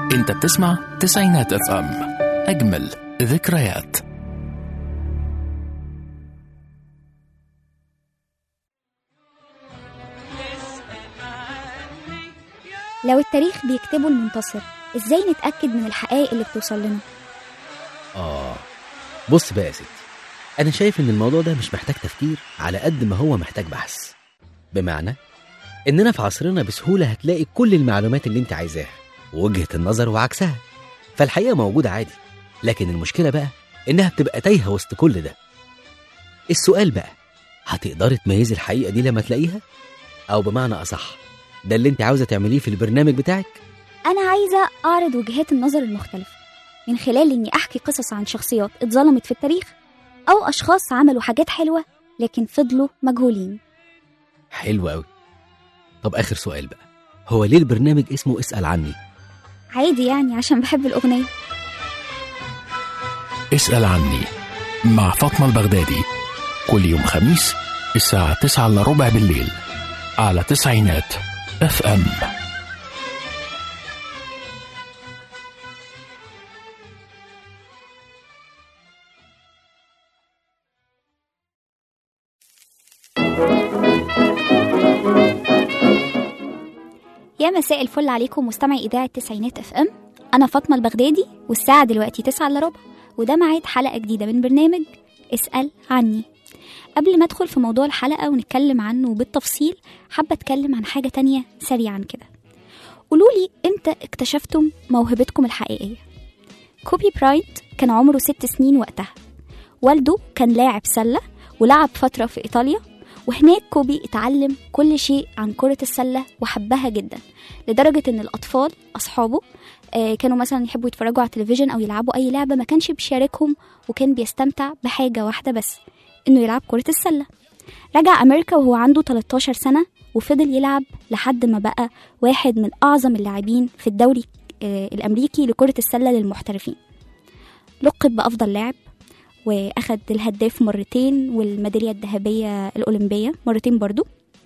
انت بتسمع تسعينات اف ام، اجمل ذكريات. لو التاريخ بيكتبه المنتصر، ازاي نتأكد من الحقائق اللي بتوصل لنا؟ بص بقى يا ستي، أنا شايف إن الموضوع ده مش محتاج تفكير على قد ما هو محتاج بحث. بمعنى إننا في عصرنا بسهولة هتلاقي كل المعلومات اللي أنت عايزاها ووجهة النظر وعكسها، فالحقيقة موجودة عادي. لكن المشكلة بقى إنها بتبقى تايهة وسط كل ده. السؤال بقى، هتقدري تميزي الحقيقة دي لما تلاقيها؟ أو بمعنى أصح، ده اللي أنت عاوزة تعمليه في البرنامج بتاعك؟ أنا عايزة أعرض وجهات النظر المختلفة من خلال إني أحكي قصص عن شخصيات اتظلمت في التاريخ، أو أشخاص عملوا حاجات حلوة لكن فضلوا مجهولين. حلو أوي. طب آخر سؤال بقى، هو ليه البرنامج اسمه اسأل عني؟ عادي يعني، عشان بحب الأغنية. اسأل عني مع فاطمة البغدادي، كل يوم خميس الساعة 9:15 بالليل على تسعينات اف ام. يا مساء الفل عليكم مستمعي إذاعة تسعينات اف ام. أنا فاطمة البغدادي، والساعة دلوقتي 9:15، وده ميعاد حلقة جديدة من برنامج اسأل عني. قبل ما أدخل في موضوع الحلقة ونتكلم عنه بالتفصيل، حابة أتكلم عن حاجة تانية سريعا كده. قولولي إمتى اكتشفتم موهبتكم الحقيقية؟ كوبي براينت كان عمره 6 سنين وقتها. والده كان لاعب سلة ولعب فترة في إيطاليا، وهناك كوبي اتعلم كل شيء عن كرة السلة وحبها جدا، لدرجة ان الأطفال أصحابه كانوا مثلا يحبوا يتفرجوا على التلفزيون أو يلعبوا أي لعبة، ما كانش بيشاركهم وكان بيستمتع بحاجة واحدة بس، انه يلعب كرة السلة. رجع أمريكا وهو عنده 13 سنة، وفضل يلعب لحد ما بقى واحد من أعظم اللاعبين في الدوري الأمريكي لكرة السلة للمحترفين. لقب بأفضل لاعب، واخد الهداف مرتين والميدالية الذهبية الأولمبية مرتين برضو.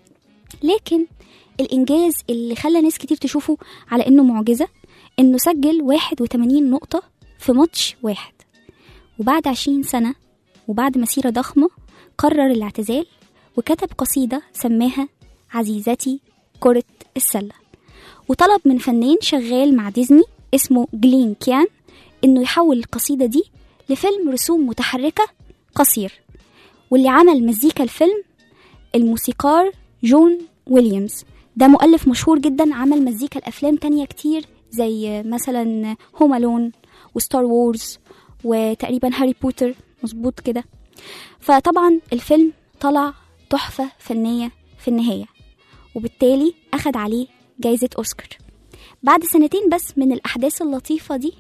لكن الإنجاز اللي خلى ناس كتير تشوفه على إنه معجزة، إنه سجل 81 نقطة في ماتش واحد. وبعد 20 سنة وبعد مسيرة ضخمة قرر الاعتزال، وكتب قصيدة سماها عزيزتي كرة السلة، وطلب من فنان شغال مع ديزني اسمه جلين كيان إنه يحول القصيدة دي لفيلم رسوم متحركة قصير. واللي عمل مزيكا الفيلم الموسيقار جون ويليامز، ده مؤلف مشهور جدا، عمل مزيكا الأفلام تانية كتير زي مثلا هوم ألون وستار وورز وتقريبا هاري بوتر، مظبوط كده. فطبعا الفيلم طلع تحفة فنية في النهاية، وبالتالي أخد عليه جايزة أوسكار. بعد سنتين بس من الأحداث اللطيفة دي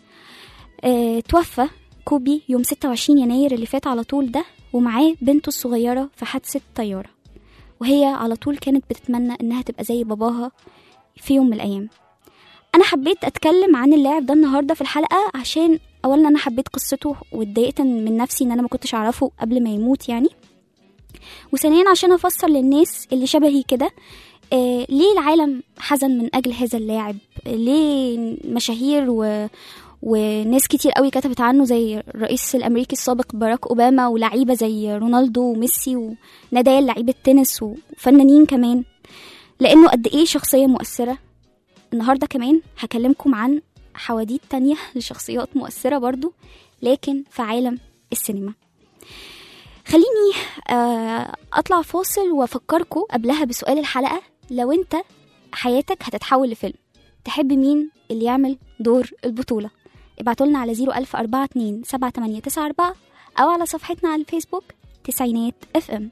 توفى كوبي يوم 26 يناير اللي فات على طول ده، ومعاه بنته الصغيرة في حادثة طيارة، وهي على طول كانت بتتمنى انها تبقى زي باباها في يوم من الايام. انا حبيت اتكلم عن اللاعب ده النهاردة في الحلقة عشان اولا انا حبيت قصته واتضايقت من نفسي ان انا ما كنتش اعرفه قبل ما يموت يعني، وثانيا عشان افسر للناس اللي شبهي كده ليه العالم حزن من اجل هذا اللاعب، ليه مشاهير وناس كتير قوي كتبت عنه زي الرئيس الأمريكي السابق باراك أوباما، ولعيبة زي رونالدو وميسي ونادال لعيبة تنس وفنانين كمان، لأنه قد إيه شخصية مؤثرة. النهاردة كمان هكلمكم عن حواديت تانية لشخصيات مؤثرة برضو لكن في عالم السينما. خليني أطلع فاصل وأفكركم قبلها بسؤال الحلقة. لو أنت حياتك هتتحول لفيلم، تحب مين اللي يعمل دور البطولة؟ ابعتولنا على 010427894 أو على صفحتنا على الفيسبوك تسعينات اف ام.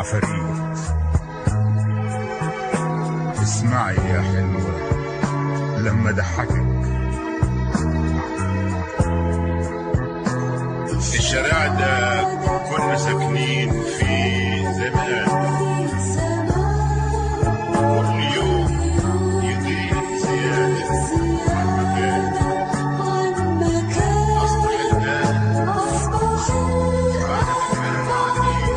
عفاريت. اسمعي يا حلوة لما ضحكك، الشارع ده كنا ساكنين فيه زمان، كل يوم يضيق زيادة عن مكان، أصبح الآن بعد كلام عليه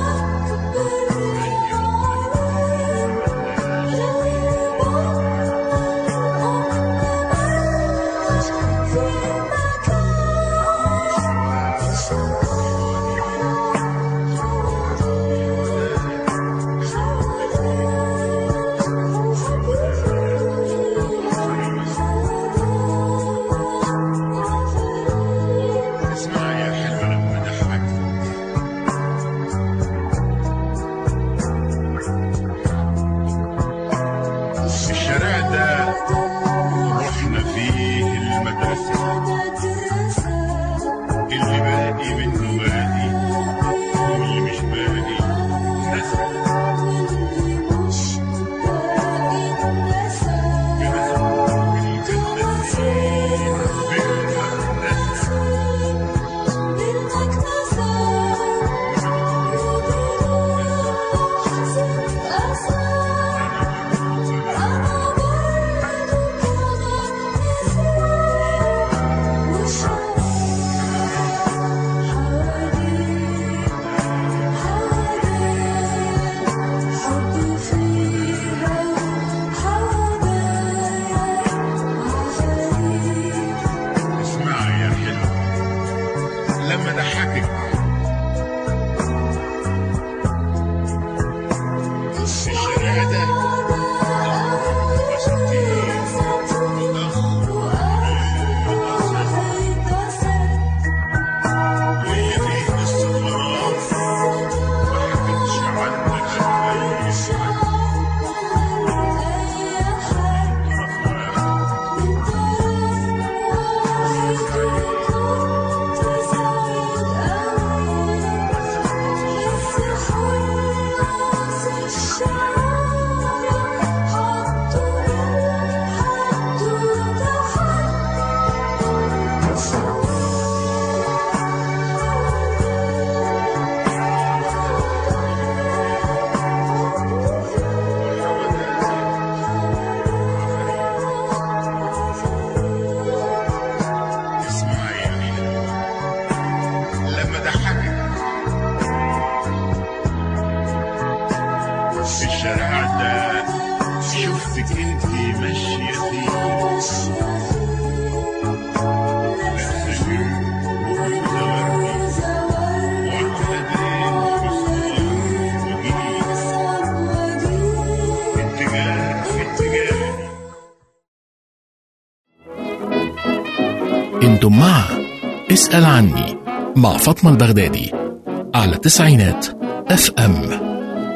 انتم مع اسأل عني مع فاطمة البغدادي على تسعينات اف ام.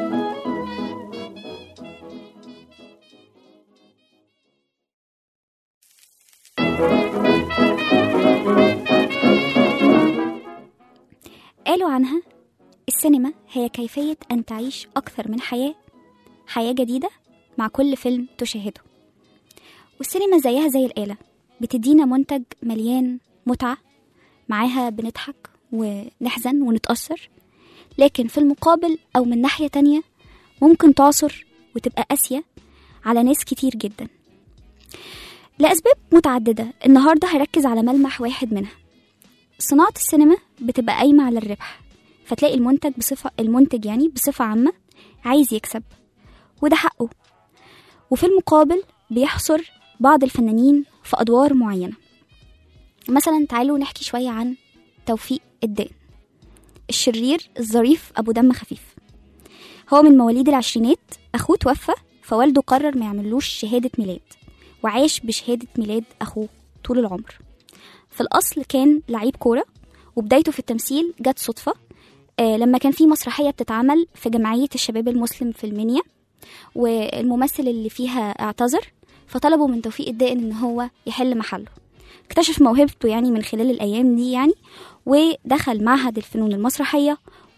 قالوا عنها السينما هي كيفية أن تعيش أكثر من حياة جديدة مع كل فيلم تشاهده. والسينما زيها زي الآلة، بتدينا منتج مليان متعة، معاها بنضحك ونحزن ونتأثر، لكن في المقابل أو من ناحية تانية ممكن تعصر وتبقى قاسية على ناس كتير جدا لأسباب متعددة. النهاردة هركز على ملمح واحد منها. صناعة السينما بتبقى قايمة على الربح، فتلاقي المنتج يعني بصفة عامة عايز يكسب، وده حقه. وفي المقابل بيحصر بعض الفنانين في أدوار معينة. مثلا تعالوا نحكي شوية عن توفيق الدقن، الشرير الظريف أبو دم خفيف. هو من مواليد العشرينات، أخوه توفى فوالده قرر ما يعملوش شهادة ميلاد، وعاش بشهادة ميلاد أخوه طول العمر. في الأصل كان لعيب كورة، وبدايته في التمثيل جت صدفة لما كان في مسرحية بتتعمل في جمعية الشباب المسلم في المنيا، والممثل اللي فيها اعتذر، فطلبوا من توفيق الدقن ان هو يحل محله. اكتشف موهبته يعني من خلال الأيام دي يعني، ودخل معهد الفنون المسرحية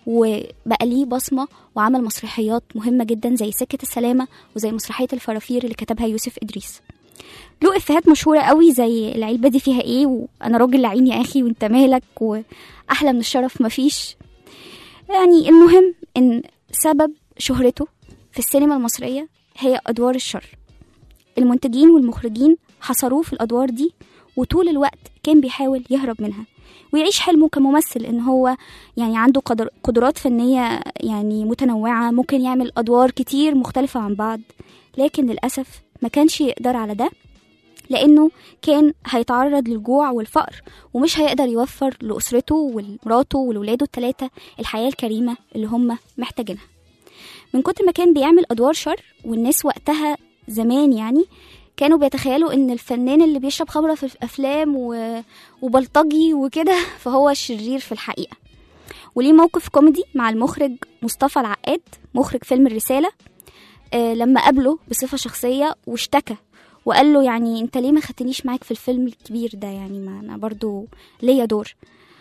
وبقى ليه بصمة وعمل مسرحيات مهمة جدا زي سكة السلامة وزي مسرحية الفرافير اللي كتبها يوسف إدريس. له إفيهات مشهورة قوي زي العلبة دي فيها إيه، وأنا راجل لعين يا أخي وأنت مالك، وأحلى من الشرف مفيش. يعني المهم إن سبب شهرته في السينما المصرية هي أدوار الشر. المنتجين والمخرجين حصروه في الأدوار دي، وطول الوقت كان بيحاول يهرب منها ويعيش حلمه كممثل، إن هو يعني عنده قدرات فنية يعني متنوعة، ممكن يعمل أدوار كتير مختلفة عن بعض. لكن للأسف ما كانش يقدر على ده، لأنه كان هيتعرض للجوع والفقر، ومش هيقدر يوفر لأسرته ومراته ولولاده الثلاثة الحياة الكريمة اللي هم محتاجينها. من كتر ما كان بيعمل أدوار شر، والناس وقتها زمان يعني كانوا بيتخيلوا ان الفنان اللي بيشرب خمرة في الافلام وبلطجي وكده فهو الشرير في الحقيقة. وليه موقف كوميدي مع المخرج مصطفى العقاد مخرج فيلم الرسالة، لما قابله بصفة شخصية واشتكى وقال له يعني انت ليه ما خدتنيش معاك في الفيلم الكبير ده، يعني ما انا برضو ليا دور.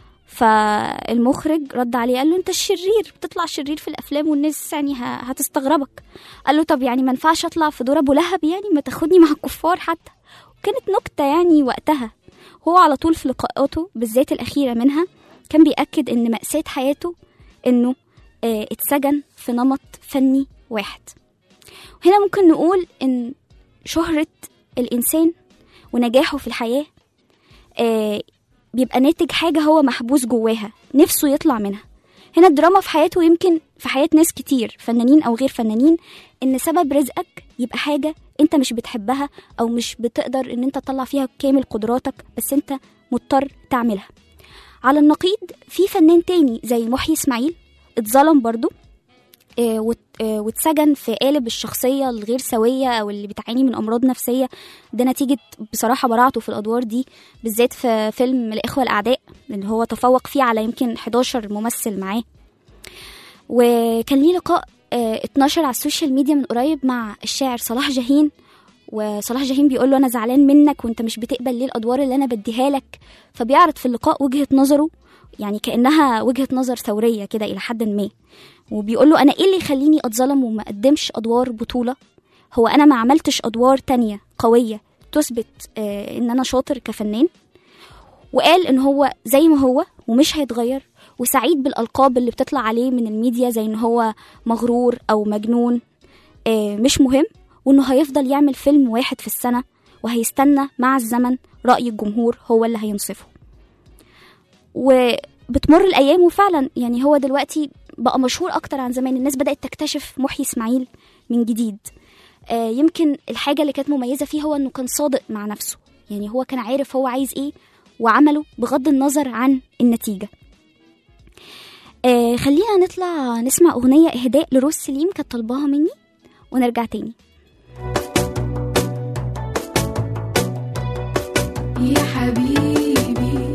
فالمخرج رد عليه قال له انت الشرير، بتطلع شرير في الافلام والناس يعني هتستغربك. قال له طب يعني ما ينفعش اطلع في دور ابو لهب، يعني ما تاخدني مع الكفار حتى. وكانت نكتة يعني وقتها. هو على طول في لقاءاته بالذات الاخيرة منها كان بيأكد ان مأساة حياته انه اتسجن في نمط فني واحد. هنا ممكن نقول ان شهرة الانسان ونجاحه في الحياة بيبقى ناتج حاجة هو محبوس جواها نفسه يطلع منها. هنا الدراما في حياته يمكن في حياة ناس كتير فنانين أو غير فنانين إن سبب رزقك يبقى حاجة أنت مش بتحبها أو مش بتقدر إن أنت تطلع فيها كامل قدراتك، بس أنت مضطر تعملها. على النقيض في فنان تاني زي محيي إسماعيل اتظلم برضو واتسجن في قالب الشخصية الغير سوية أو اللي بتعاني من أمراض نفسية. ده نتيجة بصراحة براعته في الأدوار دي، بالذات في فيلم الإخوة الأعداء اللي هو تفوق فيه على يمكن 11 ممثل معاه. وكان ليه لقاء اتنشر على السوشيال ميديا من قريب مع الشاعر صلاح جاهين، وصلاح جاهين بيقول له أنا زعلان منك وانت مش بتقبل ليه الأدوار اللي أنا بديها لك. فبيعرض في اللقاء وجهة نظره يعني كأنها وجهة نظر ثورية كده إلى حد ما، وبيقول له أنا إيه اللي يخليني أتظلم وما أقدمش أدوار بطولة؟ هو أنا ما عملتش أدوار تانية قوية تثبت إن أنا شاطر كفنان؟ وقال إن هو زي ما هو ومش هيتغير، وسعيد بالألقاب اللي بتطلع عليه من الميديا زي إن هو مغرور أو مجنون، مش مهم، وإنه هيفضل يعمل فيلم واحد في السنة وهيستنى مع الزمن رأي الجمهور هو اللي هينصفه. وبتمر الأيام وفعلا يعني هو دلوقتي بقى مشهور أكتر عن زمان. الناس بدأت تكتشف محيي إسماعيل من جديد. يمكن الحاجة اللي كانت مميزة فيه هو أنه كان صادق مع نفسه، يعني هو كان عارف هو عايز إيه وعمله بغض النظر عن النتيجة. خلينا نطلع نسمع أغنية إهداء لروز سليم كانت طلباها مني ونرجع تاني. يا حبيبي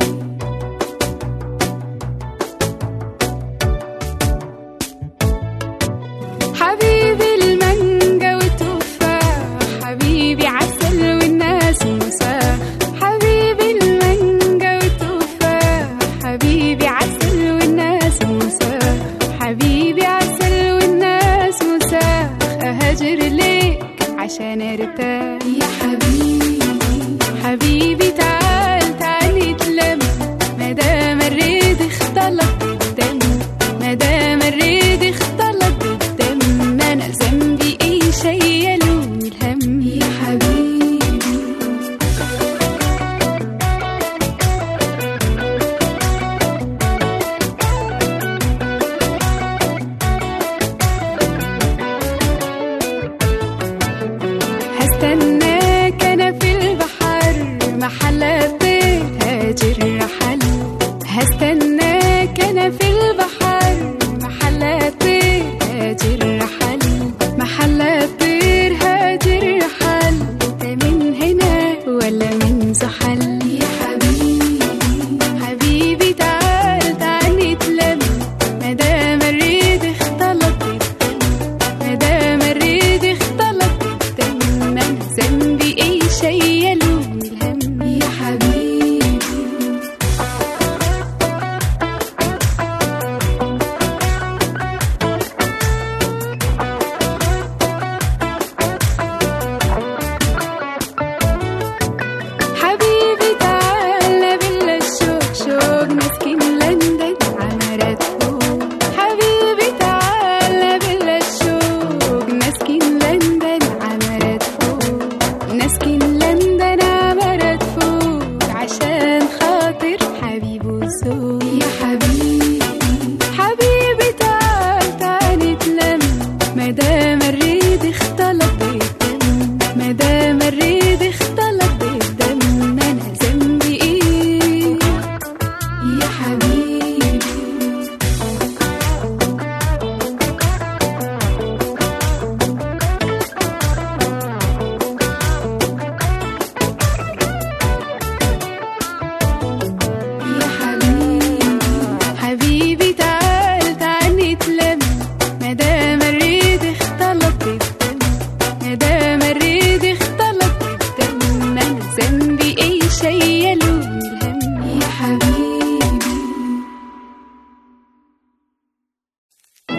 حبيبي المانجا والتفاح، حبيبي عسل والناس مساح، حبيبي المانجا والتفاح، حبيبي عسل والناس مساح، حبيبي عسل والناس مساح. أهاجر ليه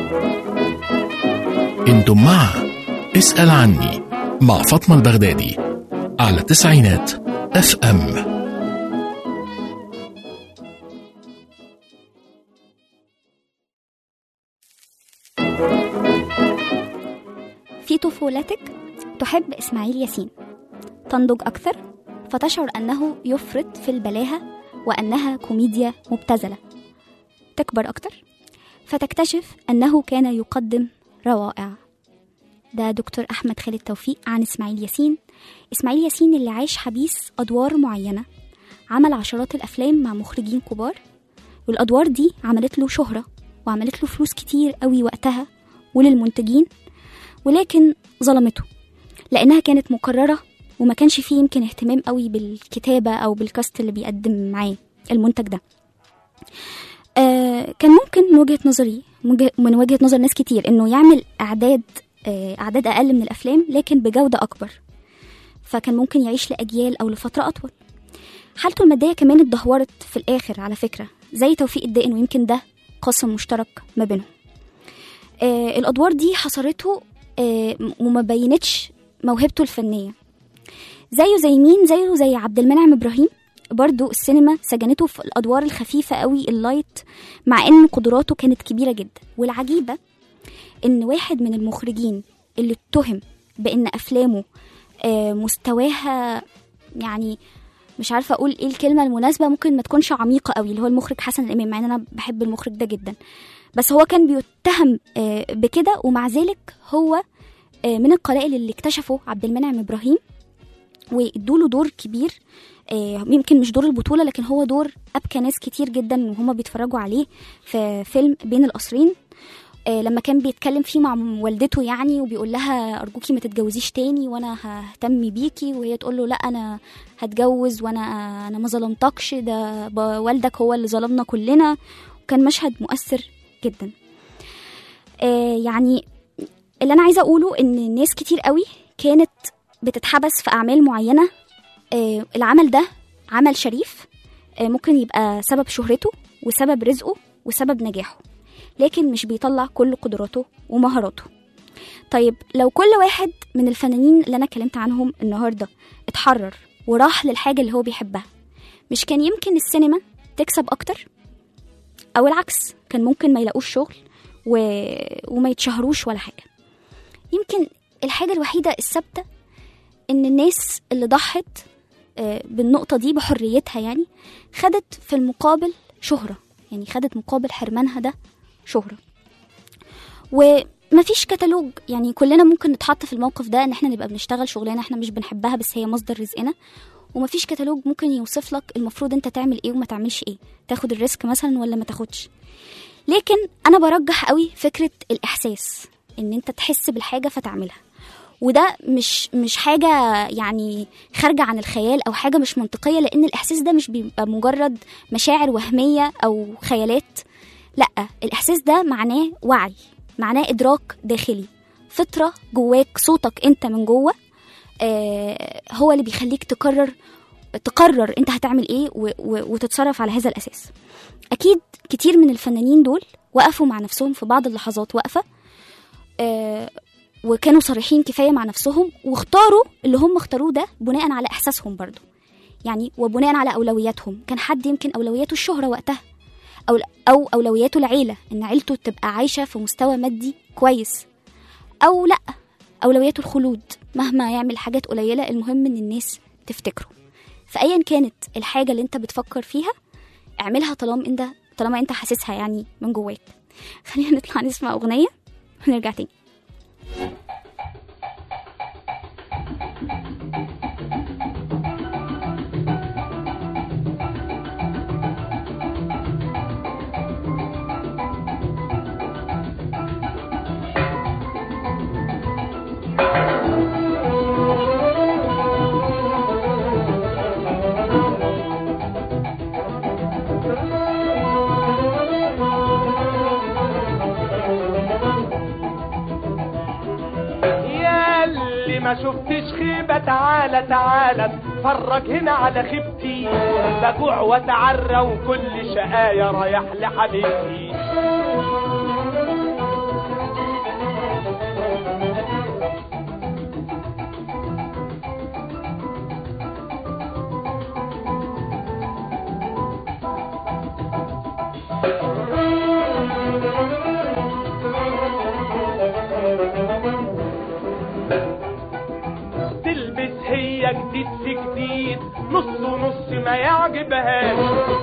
انتم مع اسأل عني مع فاطمة البغدادي على تسعينات اف ام. في طفولتك تحب إسماعيل ياسين، تنضج أكثر فتشعر أنه يفرط في البلاهة وأنها كوميديا مبتذلة. تكبر أكتر فتكتشف أنه كان يقدم روائع. ده دكتور أحمد خالد توفيق عن إسماعيل ياسين. إسماعيل ياسين اللي عاش حبيس أدوار معينة، عمل عشرات الأفلام مع مخرجين كبار، والأدوار دي عملت له شهرة وعملت له فلوس كتير قوي وقتها وللمنتجين، ولكن ظلمته لأنها كانت مكررة وما كانش فيه يمكن اهتمام قوي بالكتابة أو بالكاست اللي بيقدم معاه المنتج ده. كان ممكن من وجهة نظري، من وجهة نظر ناس كتير، إنه يعمل أعداد أقل من الأفلام لكن بجودة أكبر، فكان ممكن يعيش لأجيال أو لفترة أطول. حالته المادية كمان اتدهورت في الآخر على فكرة، زي توفيق الدقن، ويمكن ده قاسم مشترك ما بينهم. الأدوار دي حصرته وما بينتش موهبته الفنية. زي مين؟ زي عبد المنعم إبراهيم، برضو السينما سجنته في الأدوار الخفيفة قوي اللايت، مع إن قدراته كانت كبيرة جدا. والعجيبة إن واحد من المخرجين اللي اتهم بإن أفلامه مستواها، يعني مش عارفة أقول إيه الكلمة المناسبة، ممكن ما تكونش عميقة قوي، اللي هو المخرج حسن الإمام، مع إن أنا بحب المخرج ده جدا، بس هو كان بيتهم بكده. ومع ذلك هو من القلائل اللي اكتشفوا عبد المنعم إبراهيم وادوله دور كبير، يمكن مش دور البطولة لكن هو دور أبكى ناس كتير جدا وهما بيتفرجوا عليه في فيلم بين القصرين، لما كان بيتكلم فيه مع والدته يعني، وبيقول لها أرجوكي ما تتجوزيش تاني وأنا ههتم بيكي، وهي تقول له لا أنا هتجوز وأنا ما ظلمتكش، ده والدك هو اللي ظلمنا كلنا. وكان مشهد مؤثر جدا. يعني اللي أنا عايزة أقوله إن ناس كتير قوي كانت بتتحبس في أعمال معينة. العمل ده عمل شريف، ممكن يبقى سبب شهرته وسبب رزقه وسبب نجاحه، لكن مش بيطلع كل قدراته ومهاراته. طيب لو كل واحد من الفنانين اللي أنا اتكلمت عنهم النهاردة اتحرر وراح للحاجة اللي هو بيحبها، مش كان يمكن السينما تكسب أكتر؟ أو العكس، كان ممكن ما يلاقوش شغل وما يتشهروش ولا حاجة. يمكن الحاجة الوحيدة الثابتة إن الناس اللي ضحت بالنقطة دي بحريتها، يعني خدت في المقابل شهرة، يعني خدت مقابل حرمانها ده شهرة. ومفيش كتالوج، يعني كلنا ممكن نتحط في الموقف ده، ان احنا نبقى بنشتغل شغلانة احنا مش بنحبها بس هي مصدر رزقنا، ومفيش كتالوج ممكن يوصف لك المفروض انت تعمل ايه وما تعملش ايه، تاخد الريسك مثلا ولا ما تاخدش. لكن انا برجح قوي فكرة الاحساس، ان انت تحس بالحاجة فتعملها، وده مش حاجة يعني خارجة عن الخيال أو حاجة مش منطقية، لأن الإحساس ده مش بيبقى مجرد مشاعر وهمية أو خيالات. لأ، الإحساس ده معناه وعي، معناه إدراك داخلي، فطرة جواك، صوتك أنت من جوه هو اللي بيخليك تقرر أنت هتعمل إيه وتتصرف على هذا الأساس. أكيد كتير من الفنانين دول وقفوا مع نفسهم في بعض اللحظات وقفة، وكانوا صريحين كفاية مع نفسهم، واختاروا اللي هم اختاروه ده بناء على إحساسهم برضو، يعني وبناء على أولوياتهم. كان حد يمكن أولوياته الشهرة وقتها، أو أولوياته العيلة، إن عيلته تبقى عايشة في مستوى مادي كويس، أو لأ أولوياته الخلود مهما يعمل حاجات قليلة، المهم إن الناس تفتكره. فأيا كانت الحاجة اللي انت بتفكر فيها اعملها طالما انت حاسسها يعني من جواك. خلينا نطلع نسمع أغنية ونرجع تاني. ما شفتش خيبة، تعالى اتفرج هنا على خيبتي، بجوع واتعرى وكل شقايا رايح لحبيبتي.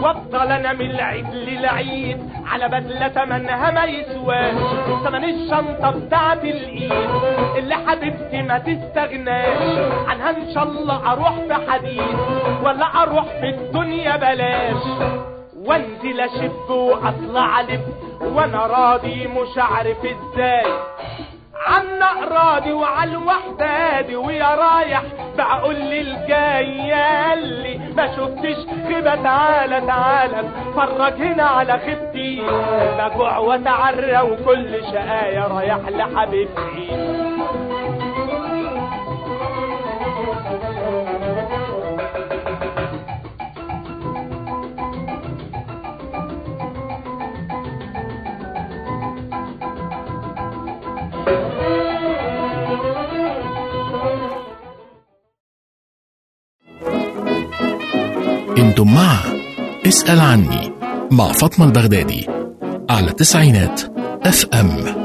وافضل انا من العيد للعيد على بدلة تمنها ما يسواش تمن الشنطة بتاعت الايد اللي حبيبتي ما تستغناش عنها. ان شاء الله اروح في حديد ولا اروح في الدنيا بلاش، وانزل اشب واطلع لب وانا راضي مش عارف ازاي عنا راضي وعلى الوحدادي ويا رايح بقول لي الجاي ياللي ما شفتش خيبة تعالى تعالى اتفرج هنا على خيبتي بجوع واتعرى وكل شقايا رايح لحبيبتي. انتم مع اسأل عني مع فاطمة البغدادي على تسعينات اف ام.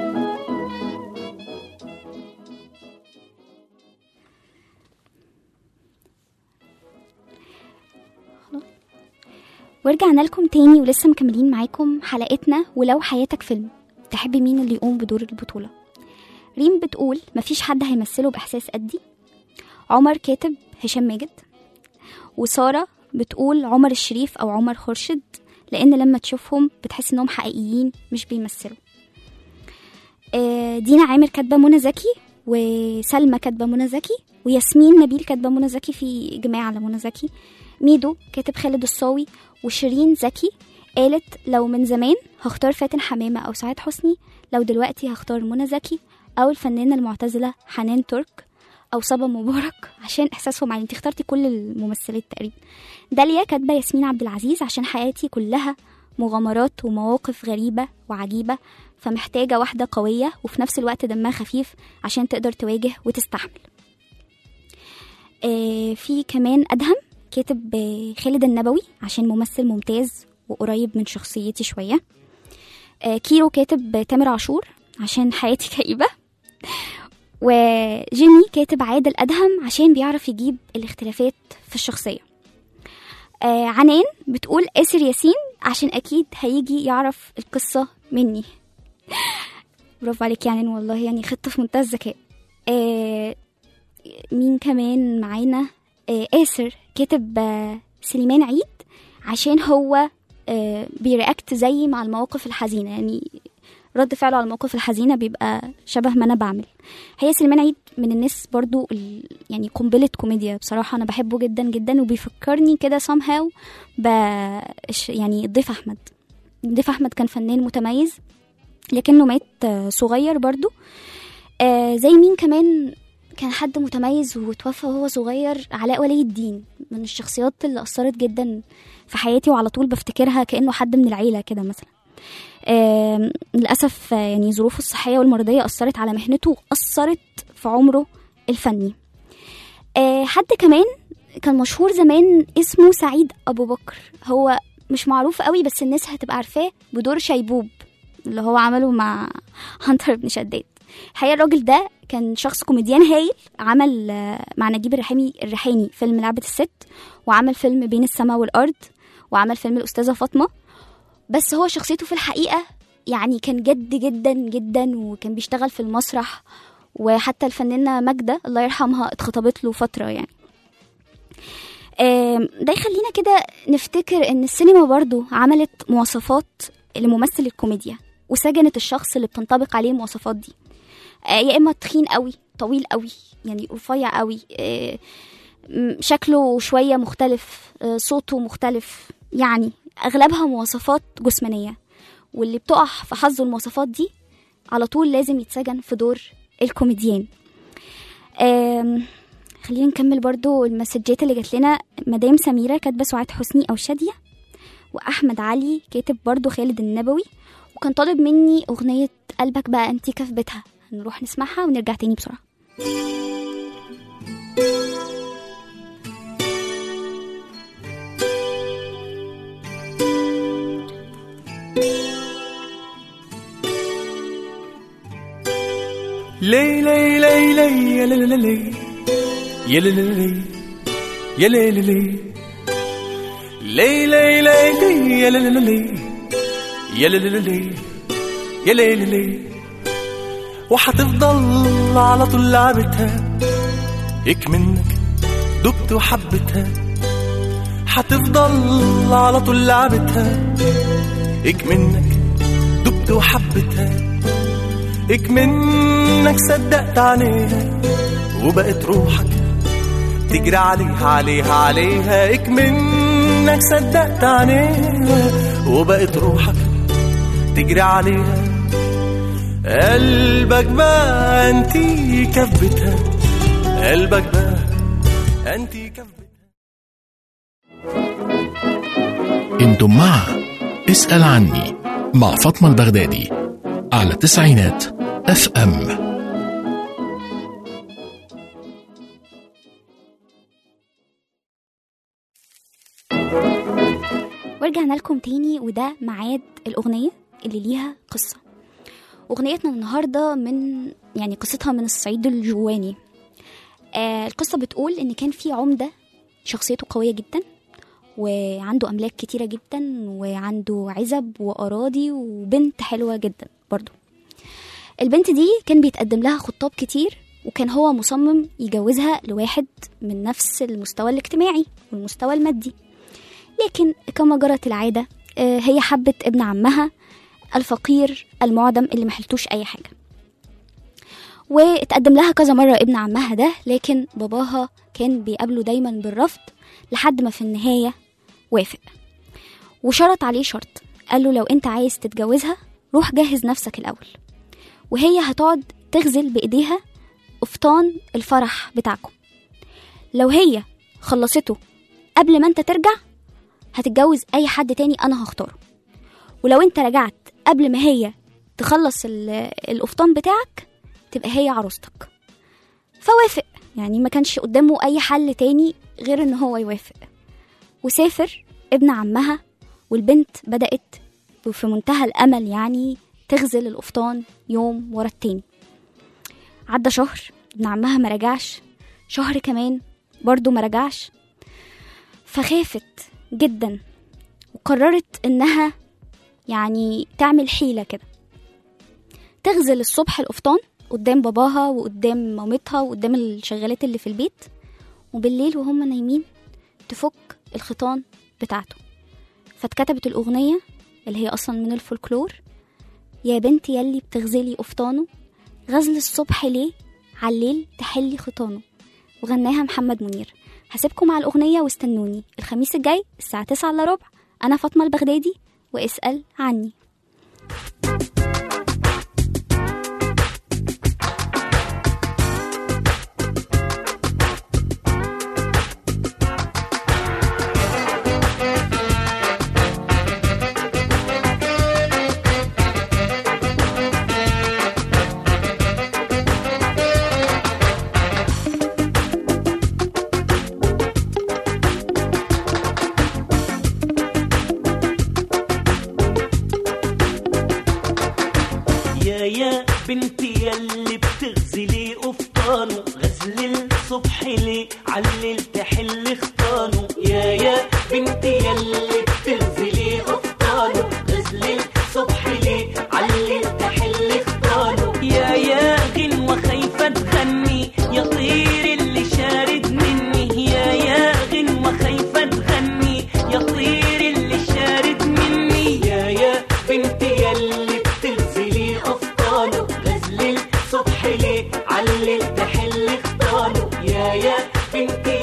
ورجعنا لكم تاني ولسه مكملين معاكم حلقتنا. ولو حياتك فيلم تحبي مين اللي يقوم بدور البطولة؟ ريم بتقول مفيش حد هيمثله بإحساس قدي. عمر كاتب هشام ماجد. وسارة بتقول عمر الشريف أو عمر خورشيد، لأن لما تشوفهم بتحس إنهم حقيقيين مش بيمثلوا. دينا عامر كاتبة منى زكي، وسلمى كاتبة منى زكي، وياسمين نبيل كاتبة منى زكي في إجماع على منى زكي. ميدو كاتب خالد الصاوي، وشيرين زكي قالت لو من زمان هختار فاتن حمامة أو سعاد حسني، لو دلوقتي هختار منى زكي أو الفنانة المعتزلة حنان ترك أو صبا مبارك عشان إحساسهم عالي. انت اخترتي كل الممثلات تقريبا. داليا كاتبة ياسمين عبد العزيز عشان حياتي كلها مغامرات ومواقف غريبة وعجيبة، فمحتاجة واحدة قوية وفي نفس الوقت دمها خفيف عشان تقدر تواجه وتستحمل. في كمان أدهم كاتب خالد النبوي عشان ممثل ممتاز وقريب من شخصيتي شوية. كيرو كاتب تامر عاشور عشان حياتي كئيبة. وجيمي كاتب عادل أدهم عشان بيعرف يجيب الاختلافات في الشخصية. عنان بتقول آسر ياسين عشان أكيد هيجي يعرف القصة مني. برافو عليك يعني والله، يعني خطة في منتهى الذكاء. مين كمان معانا؟ آسر كاتب سليمان عيد عشان هو بيرياكت زي مع المواقف الحزينة، يعني رد فعله على المواقف الحزينة بيبقى شبه ما أنا بعمل. هي سليمان عيد من الناس برضو يعني قنبلة كوميديا بصراحة، أنا بحبه جدا جدا وبيفكرني كده somehow يعني الضيف أحمد كان فنان متميز لكنه مات صغير برضو. زي مين كمان كان حد متميز وتوفى وهو صغير؟ علاء ولي الدين من الشخصيات اللي أثرت جدا في حياتي وعلى طول بفتكرها كأنه حد من العيلة كده مثلا. للأسف يعني ظروفه الصحية والمرضية أثرت على مهنته وأثرت في عمره الفني. حد كمان كان مشهور زمان اسمه سعيد أبو بكر، هو مش معروف قوي بس الناس هتبقى عارفاه بدور شيبوب اللي هو عمله مع هانتر بن شداد. الحقيقة الراجل ده كان شخص كوميديان هايل، عمل مع نجيب الريحاني فيلم لعبة الست، وعمل فيلم بين السماء والأرض، وعمل فيلم الأستاذة فاطمة. بس هو شخصيته في الحقيقة يعني كان جد جدا جدا، وكان بيشتغل في المسرح، وحتى الفنانة ماجدة الله يرحمها اتخطبت له فترة يعني. ده يخلينا كده نفتكر ان السينما برضو عملت مواصفات لممثل الكوميديا وسجنت الشخص اللي بتنطبق عليه المواصفات دي، يا اما تخين قوي، طويل قوي، يعني رفيع قوي، شكله شوية مختلف، صوته مختلف، يعني اغلبها مواصفات جسمانية، واللي بتقع في حظه المواصفات دي على طول لازم يتسجن في دور الكوميديان. خلينا نكمل برضو المسجات اللي جات لنا. مدام سميرة كاتبة سعاد حسني أو شادية، وأحمد علي كاتب برضو خالد النبوي، وكان طالب مني أغنية قلبك بقى أنتيكة في بيتها، هنروح نسمعها ونرجع تاني بسرعة. لي لي لي لي يا لي لي يا لي لي يا لي لي لي لي لي لي يا لي لي لي يا لي لي لي يا لي لي لي. وحتفضل على طول لعبتها هيك منك دبت وحبتها. حتفضل على طول لعبتها هيك منك دبت وحبتها. هيك منك صدقت عليها وبقت روحك تجري عليها عليها عليها. هيك منك صدقت عليها وبقت روحك تجري عليها. قلبك بقى انتي كبتها. قلبك بقى انتي كبتها. انتم مع اسأل عني مع فاطمة البغدادي على تسعينات اف ام. ورجعنا لكم تاني، وده ميعاد الأغنية اللي ليها قصة. أغنيتنا النهاردة يعني قصتها من الصعيد الجواني. القصة بتقول إن كان في عمدة شخصيته قوية جدا وعنده أملاك كتيرة جدا وعنده عزب وأراضي وبنت حلوة جدا برضو. البنت دي كان بيتقدم لها خطاب كتير، وكان هو مصمم يجوزها لواحد من نفس المستوى الاجتماعي والمستوى المادي. لكن كما جرت العادة هي حبت ابن عمها الفقير المعدم اللي محلتوش أي حاجة. واتقدم لها كذا مرة ابن عمها ده، لكن باباها كان بيقابله دايما بالرفض لحد ما في النهاية وافق وشرط عليه شرط. قال له لو انت عايز تتجوزها روح جهز نفسك الأول، وهي هتقعد تغزل بإيديها قفطان الفرح بتاعكم. لو هي خلصته قبل ما انت ترجع هتتجوز أي حد تاني أنا هختاره، ولو انت رجعت قبل ما هي تخلص القفطان بتاعك تبقى هي عروستك. فوافق، يعني ما كانش قدامه أي حل تاني غير ان هو يوافق. وسافر ابن عمها، والبنت بدأت في منتهى الأمل يعني تغزل القفطان يوم ورا التاني. عدى شهر، ابن عمها ما رجعش، شهر كمان برضو ما رجعش. فخافت جدا وقررت انها يعني تعمل حيلة كده، تغزل الصبح القفطان قدام باباها وقدام مامتها وقدام الشغالات اللي في البيت، وبالليل وهم نايمين تفك الخيطان بتاعته. فاتكتبت الأغنية اللي هي أصلا من الفولكلور: يا بنتي يلي بتغزلي قفطانه، غزل الصبح ليه عالليل تحلي خيطانه. وغناها محمد منير. هسيبكم مع الأغنية واستنوني الخميس الجاي الساعة 9:15. أنا فاطمة البغدادي واسأل عني. يا بنتي يلي بتغزلي قفطانه، غزل الصبح ليه علل تحل خطانه. يا بنتي يلي بتغزلي قفطانه، غزل الصبح ليه علل تحل خطانه. يا غنوة خايفة تغني يا طير اللي شارد مني. يا غنوة خايفة تغني يا طير اللي شارد مني. يا بنتي يلي بتغزلي قفطانه، غزل الصبح ليه علل تحل خطانه. يا بنتي